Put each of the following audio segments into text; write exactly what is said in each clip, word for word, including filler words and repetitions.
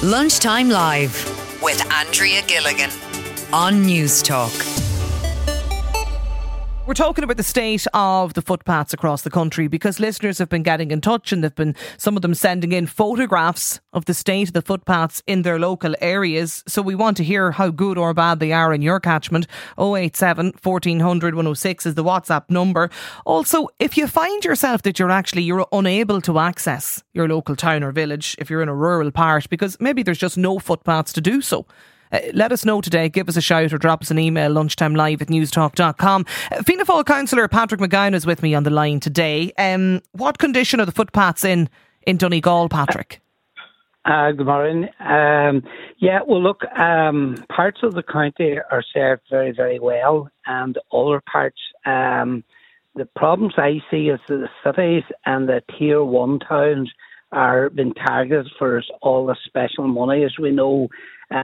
Lunchtime Live with Andrea Gilligan on News Talk. We're talking about the state of the footpaths across the country because listeners have been getting in touch and they've been, some of them sending in photographs of the state of the footpaths in their local areas. So we want to hear how good or bad they are in your catchment. oh eight seven, fourteen hundred, one oh six is the WhatsApp number. Also, if you find yourself that you're actually you're unable to access your local town or village, if you're in a rural part, because maybe there's just no footpaths to do so, Uh, let us know today. Give us a shout or drop us an email, lunchtimelive at newstalk dot com. Uh, Fianna Fáil councillor Patrick McGowan is with me on the line today. Um, what condition are the footpaths in, in Donegal, Patrick? Uh, good morning. Um, yeah, well, look, um, parts of the county are served very, very well, and other parts, um, the problems I see is that the cities and the tier one towns are being targeted for all the special money, as we know. Uh,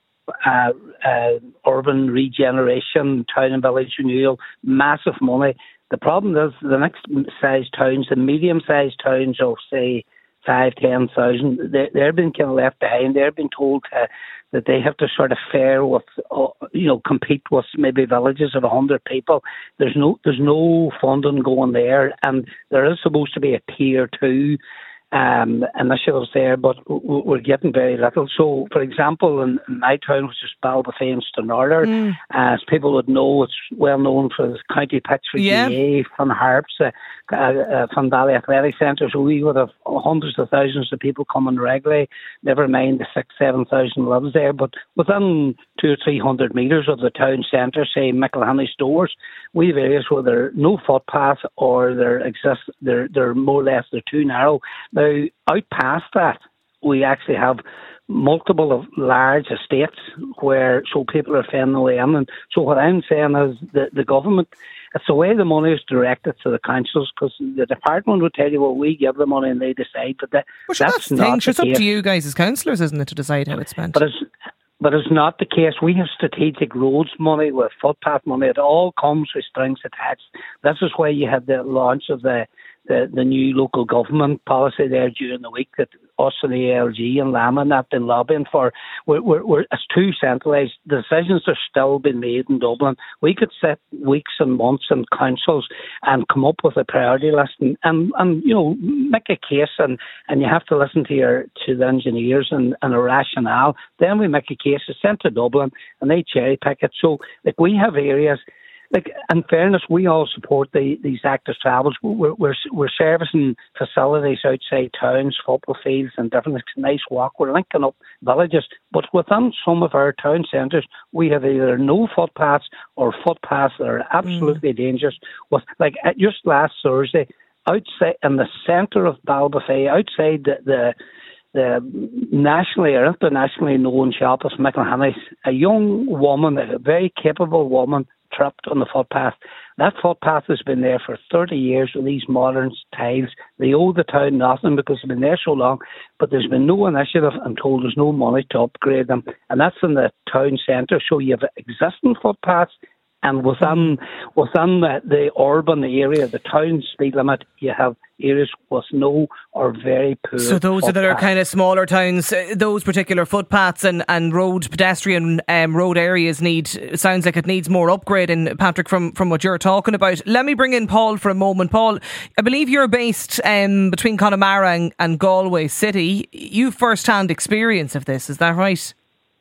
Uh, uh, urban regeneration, town and village renewal, massive money. The problem is the next size towns, the medium sized towns of say five, ten thousand, they, they're being kind of left behind. They're being told uh, that they have to sort of fare with, uh, you know, compete with maybe villages of a hundred people. There's no, there's no funding going there, and there is supposed to be a tier two Um, initiatives there, but we're getting very little. So, for example, in, in my town, which is Ballybofey and Stranraer, mm. as people would know, it's well known for the county pitch for yeah. G A A, Fun Harps, uh, uh, uh, Fun Valley Athletic Centre. So we would have hundreds of thousands of people coming regularly. Never mind the six, seven thousand lives there. But within two or three hundred metres of the town centre, say Micklehanney Stores, we have areas where there are no footpaths or there exist. They're they're more or less they're too narrow. Now, out past that, we actually have multiple of large estates where so people are fending away in. And so what I'm saying is that the government, it's the way the money is directed to the councils, because the department would tell you, well, we give the money and they decide. But that, well, sure, that's, that's not thing. the It's case. up to you guys as councillors, isn't it, to decide how it's spent? But it's, but it's not the case. We have strategic roads money with footpath money. It all comes with strings attached. This is why you had the launch of the The, the new local government policy there during the week that us and the A L G and Lamon have been lobbying for. We're, we're, we're, it's too centralised. The decisions are still being made in Dublin. We could sit weeks and months in councils and come up with a priority list and, and, and you know, make a case, and, and you have to listen to your to the engineers and, and a rationale. Then we make a case, it's sent to Dublin and they cherry pick it. So like we have areas. Like, in fairness, we all support the, these active travels. We're, we're we're servicing facilities outside towns, football fields and different. It's a nice walk. We're linking up villages. But within some of our town centres, we have either no footpaths or footpaths that are absolutely mm. dangerous. With, like, just last Thursday, outside in the centre of Ballybofey, outside the, the the nationally or internationally known shop of Micklehanney, a young woman, a very capable woman, tripped on the footpath. That footpath has been there for thirty years with these modern tiles. They owe the town nothing because they've been there so long, but there's been no initiative. I'm told there's no money to upgrade them, and that's in the town centre. So you have existing footpaths, and within within the, the urban area, the town speed limit, you have areas with no or very poor. So those footpaths. that are kind of smaller towns, uh, those particular footpaths and, and road pedestrian um, road areas need, it sounds like it needs more upgrading, Patrick, from, from what you're talking about. Let me bring in Paul for a moment. Paul, I believe you're based um, between Connemara and, and Galway City. You've first-hand experience of this, is that right?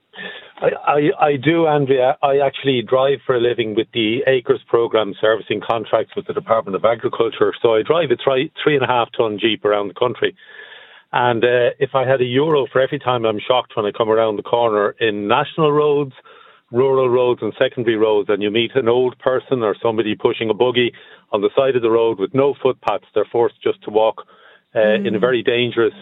I, I, I do, Andrea. I actually drive for a living with the Acres programme, servicing contracts with the Department of Agriculture. So I drive a three, three and a half tonne Jeep around the country. And uh, if I had a euro for every time I'm shocked when I come around the corner in national roads, rural roads and secondary roads, and you meet an old person or somebody pushing a buggy on the side of the road with no footpaths, they're forced just to walk Uh, mm. in a very dangerous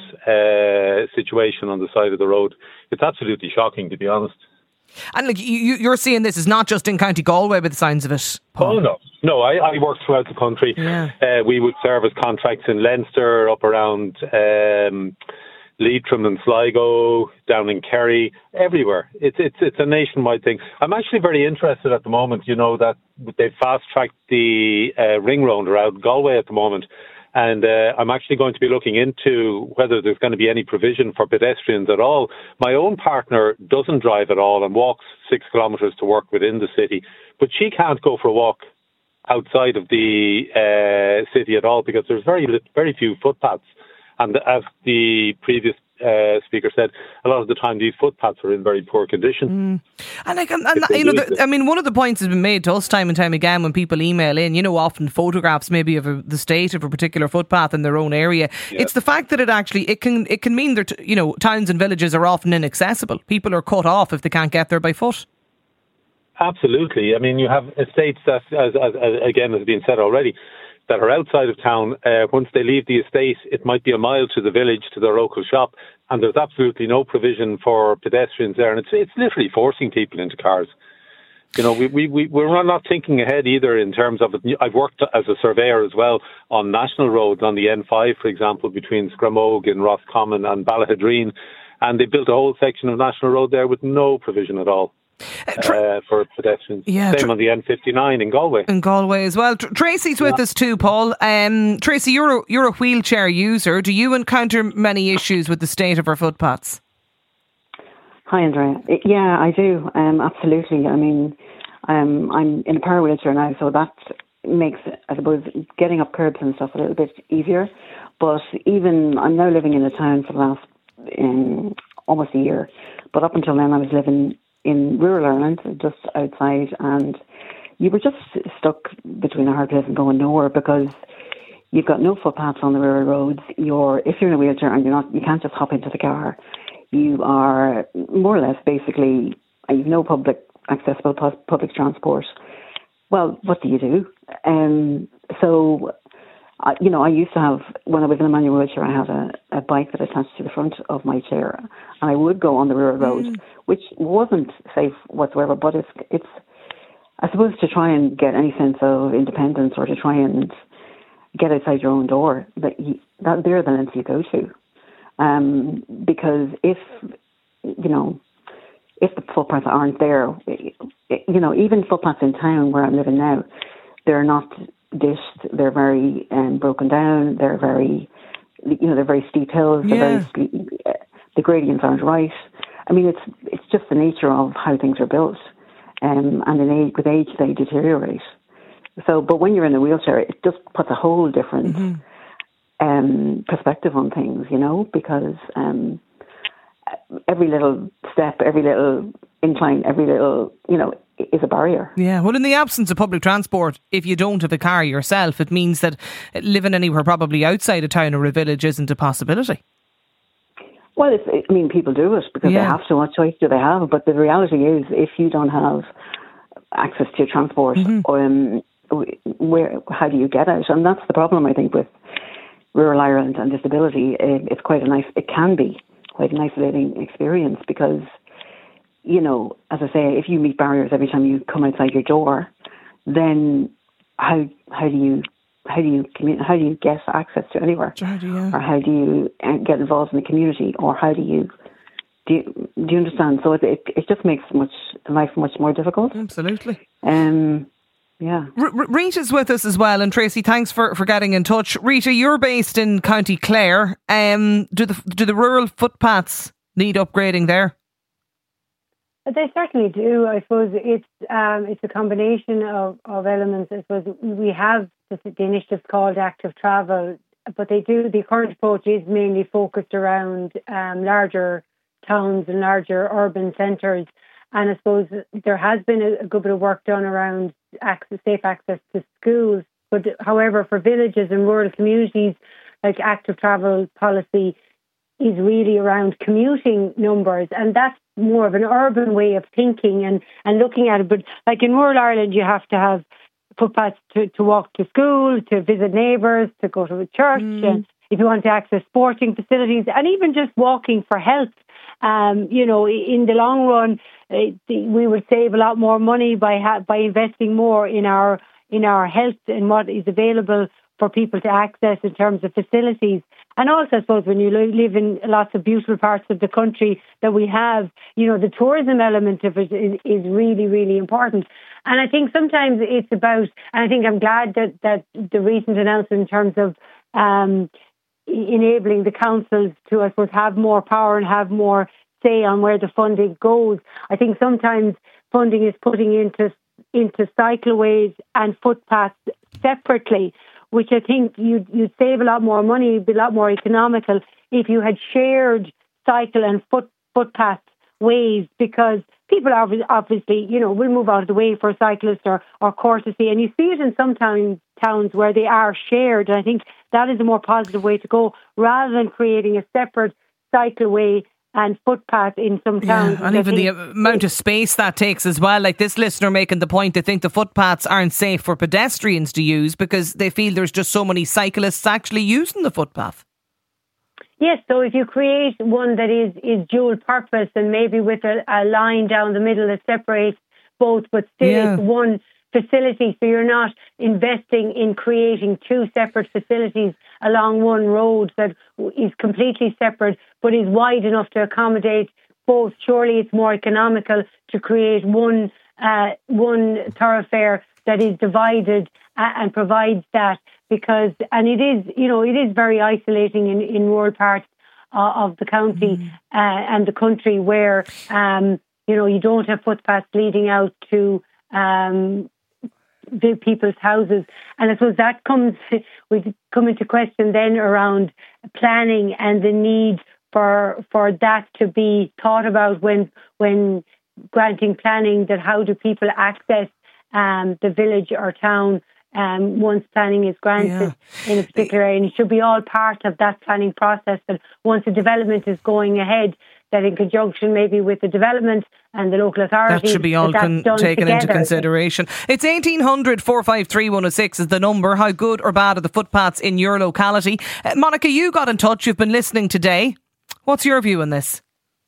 uh, situation on the side of the road. It's absolutely shocking, to be honest. And like you, you're seeing this is not just in County Galway by the signs of it, Paul. Oh no, no. I, I work throughout the country. Yeah. Uh, we would service contracts in Leinster, up around um, Leitrim and Sligo, down in Kerry, everywhere. It's it's it's a nationwide thing. I'm actually very interested at the moment. You know that they've fast tracked the uh, ring round around Galway at the moment. And uh, I'm actually going to be looking into whether there's going to be any provision for pedestrians at all. My own partner doesn't drive at all and walks six kilometres to work within the city, but she can't go for a walk outside of the uh, city at all because there's very very few footpaths. And as the previous uh, speaker said, a lot of the time these footpaths are in very poor condition. Mm. And, like, and, and you know, the, I mean, one of the points has been made to us time and time again when people email in, you know, often photographs maybe of a, the state of a particular footpath in their own area. Yep. It's the fact that it actually, it can it can mean that, you know, towns and villages are often inaccessible. People are cut off if they can't get there by foot. Absolutely. I mean, you have estates that, as, as, as again has been said already, that are outside of town. Uh, once they leave the estate, it might be a mile to the village, to their local shop, and there's absolutely no provision for pedestrians there. And it's it's literally forcing people into cars. You know, we, we, we, we're not thinking ahead either in terms of it. I've worked as a surveyor as well on national roads, on the N five, for example, between Scramogue and Roscommon and Ballahadreen, and they built a whole section of national road there with no provision at all. Uh, tra- uh, for pedestrians. Yeah, Same tra- on the N fifty-nine in Galway. In Galway as well. Tr- Tracy's with yeah. us too, Paul. Um, Tracy, you're a, you're a wheelchair user. Do you encounter many issues with the state of our footpaths? Hi, Andrea. Yeah, I do. Um, absolutely. I mean, um, I'm in a power wheelchair now, so that makes, I suppose, getting up curbs and stuff a little bit easier. But even, I'm now living in a town for the last um, almost a year. But up until then, I was living in rural Ireland, just outside, and you were just stuck between a hard place and going nowhere because you've got no footpaths on the rural roads. You're, if you're in a wheelchair and you're not, you can't just hop into the car. You are more or less basically, you've no public accessible public transport. Well, what do you do? Um, so, uh, you know, I used to have, when I was in a manual wheelchair, I had a, a bike that attached to the front of my chair, and I would go on the rural road, mm. which wasn't safe whatsoever, but it's, it's, I suppose, to try and get any sense of independence or to try and get outside your own door, that, you, that they're the lengths you go to. Um, because if, you know, if the footpaths aren't there, you know, even footpaths in town where I'm living now, they're not dished, they're very um, broken down, they're very, you know, they're very steep hills, they're yeah. very steep, uh, the gradients aren't right. I mean, it's it's just the nature of how things are built, um, and in age, with age they deteriorate. So, but when you're in a wheelchair, it just puts a whole different mm-hmm. um, perspective on things, you know, because um, every little step, every little incline, every little, you know, is a barrier. Yeah, well, in the absence of public transport, if you don't have a car yourself, it means that living anywhere probably outside a town or a village isn't a possibility. Well, it's, I mean, people do it because yeah. they have to. What choice do they have? But the reality is, if you don't have access to transport, mm-hmm. um, where how do you get out? And that's the problem, I think, with rural Ireland and disability. It, it's quite a nice, it can be quite an isolating experience because, you know, as I say, if you meet barriers every time you come outside your door, then how how do you how do you commun- how do you get access to anywhere, yeah. or how do you get involved in the community, or how do you do you, do you understand? So it, it it just makes much life much more difficult. Absolutely. Um. Yeah. R- Rita's with us as well, and Tracy, thanks for, for getting in touch. Rita, you're based in County Clare. Um, do the do the rural footpaths need upgrading there? They certainly do. I suppose it's um, it's a combination of, of elements. I suppose we have the, the initiative called Active Travel, but they do. The current approach is mainly focused around um, larger towns and larger urban centres. And I suppose there has been a, a good bit of work done around access, safe access to schools. But however, for villages and rural communities, like Active Travel policy is really around commuting numbers. And that's more of an urban way of thinking and, and looking at it. But like in rural Ireland, you have to have footpaths to, to walk to school, to visit neighbours, to go to a church, mm. and if you want to access sporting facilities, and even just walking for health. Um, you know, in the long run, uh, the, we would save a lot more money by ha- by investing more in our in our health and what is available for people to access in terms of facilities. And also, I suppose, when you live in lots of beautiful parts of the country that we have, you know, the tourism element of it is, is really, really important. And I think sometimes it's about, and I think I'm glad that, that the recent announcement in terms of um, enabling the councils to, I suppose, have more power and have more say on where the funding goes. I think sometimes funding is putting into into cycleways and footpaths separately, which I think you'd, you'd save a lot more money, it'd be a lot more economical if you had shared cycle and foot footpath ways, because people are obviously, you know, will move out of the way for a cyclist or, or courtesy. And you see it in some towns, towns where they are shared. And I think that is a more positive way to go, rather than creating a separate cycleway and footpath in some towns. Yeah, and even the amount of space that takes as well. Like this listener making the point, they think the footpaths aren't safe for pedestrians to use because they feel there's just so many cyclists actually using the footpath. Yes, so if you create one that is, is dual purpose and maybe with a, a line down the middle that separates both, but still Yeah. it's one facility, so you're not investing in creating two separate facilities along one road that is completely separate but is wide enough to accommodate both. Surely it's more economical to create one uh, one thoroughfare that is divided uh, and provides that, because, and it is, you know, it is very isolating in, in rural parts uh, of the county mm. uh, and the country where, um, you know, you don't have footpaths leading out to um, the people's houses. And I suppose that comes, we come into question then around planning and the need for for that to be thought about when when granting planning, that how do people access um, the village or town um, once planning is granted yeah. in a particular area. And it should be all part of that planning process, that once a development is going ahead, that in conjunction maybe with the development and the local authority, that should be all con- taken together. into consideration. It's eighteen hundred, four five three, one oh six is the number. How good or bad are the footpaths in your locality? Uh, Monica, you got in touch. You've been listening today. What's your view on this?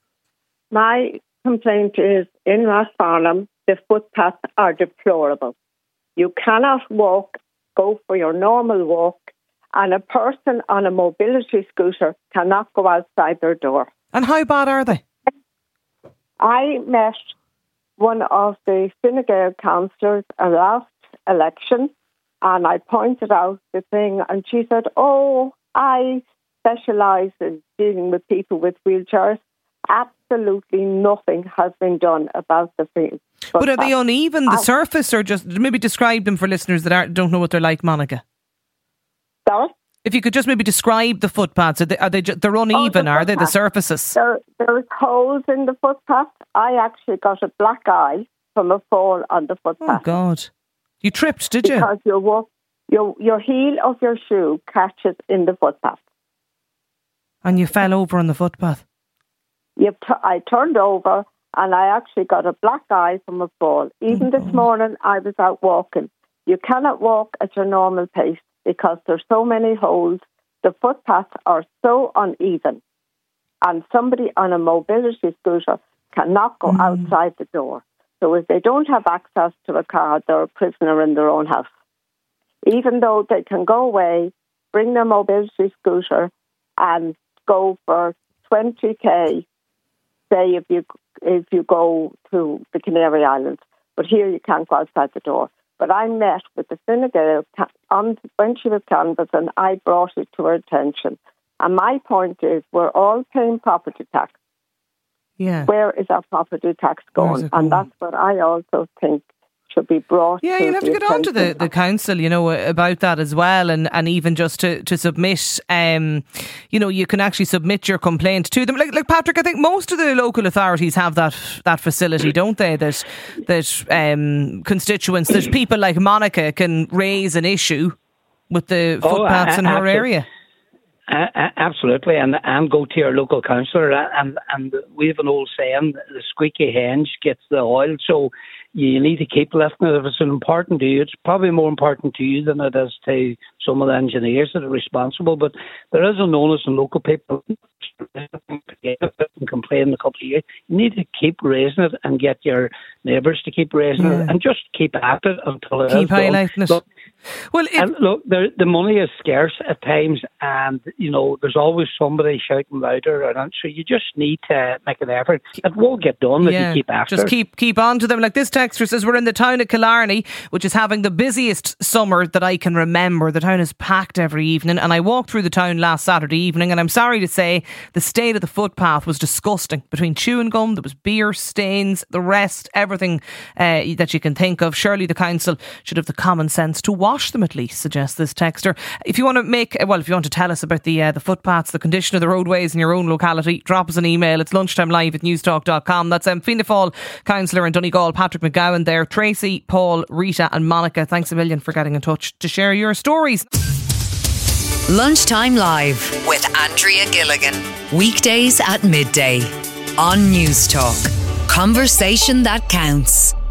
My complaint is, in Rathfarnham, the footpaths are deplorable. You cannot walk, go for your normal walk, and a person on a mobility scooter cannot go outside their door. And how bad are they? I met one of the Fine Gael councillors at the last election, and I pointed out the thing, and she said, oh, I specialise in dealing with people with wheelchairs. Absolutely nothing has been done about the thing. But are they uneven, the I, surface, or just maybe describe them for listeners that aren't, don't know what they're like, Monica? Sorry? If you could just maybe describe the footpaths. Are they, are they just, they're uneven, oh, the are they, the surfaces? There, there's holes in the footpath. I actually got a black eye from a fall on the footpath. Oh, God. You tripped, did you? Because your, walk, your, your heel of your shoe catches in the footpath. And you fell over on the footpath? Yep, t- I turned over and I actually got a black eye from a fall. Even oh, this morning I was out walking. You cannot walk at your normal pace because there's so many holes. The footpaths are so uneven. And somebody on a mobility scooter cannot go mm. outside the door. So if they don't have access to a car, they're a prisoner in their own house. Even though they can go away, bring their mobility scooter and go for twenty k, say if you if you go to the Canary Islands. But here you can't go outside the door. But I met with the Fine Gael on when she was canvassing. I brought it to her attention. And my point is, we're all paying property tax. Yeah. Where is our property tax going? And that's what I also think should be brought yeah, to you'll have to get on to the, the council, you know, about that as well, and, and even just to, to submit, um, you know, you can actually submit your complaint to them. Like, like Patrick, I think most of the local authorities have that that facility, don't they? That that um, constituents, that people like Monica can raise an issue with the footpaths oh, in her absolutely. area. Uh, absolutely, and and go to your local councillor, and and we have an old saying: the squeaky hinge gets the oil. So you need to keep lifting it if it's important to you. It's probably more important to you than it is to some of the engineers that are responsible. But there is an onus on local people and complain a couple of years. You need to keep raising it and get your neighbours to keep raising yeah. it, and just keep at it until it keep is highlighting done. it. Well, it, and look, the, the money is scarce at times, and you know there's always somebody shouting louder, and so you just need to make an effort. It will get done yeah, if you keep after. Just keep keep on to them. Like this texter says, we're in the town of Killarney, which is having the busiest summer that I can remember. The town is packed every evening, and I walked through the town last Saturday evening, and I'm sorry to say the state of the footpath was disgusting. Between chewing gum, there was beer stains, the rest, everything uh, that you can think of. Surely the council should have the common sense to wash them at least, suggests this texter. If you want to make, well, if you want to tell us about the uh, the footpaths, the condition of the roadways in your own locality, drop us an email. It's lunchtime live at newstalk dot com. That's um, Fianna Fáil councillor in Donegal, Patrick McGowan there. Tracy, Paul, Rita and Monica, thanks a million for getting in touch to share your stories. Lunchtime Live with Andrea Gilligan. Weekdays at midday on Newstalk. Conversation that counts.